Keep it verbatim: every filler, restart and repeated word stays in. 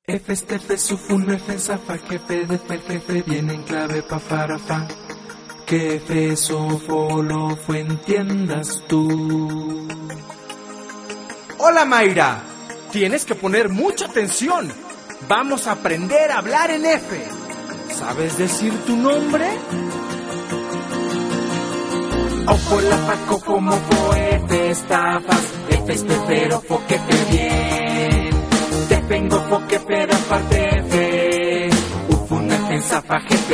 F este F sufun F zafa jefe de fer jefe viene en clave pa farafa. Que F sofo lo fue entiendas tú. Hola Mayra, tienes que poner mucha atención. Vamos a aprender a hablar en F. ¿Sabes decir tu nombre? Ofo la faco como fo F estafas. F este pero fo que fe bien. Te vengo fo que pero aparte F. Ufun F zafa jefe.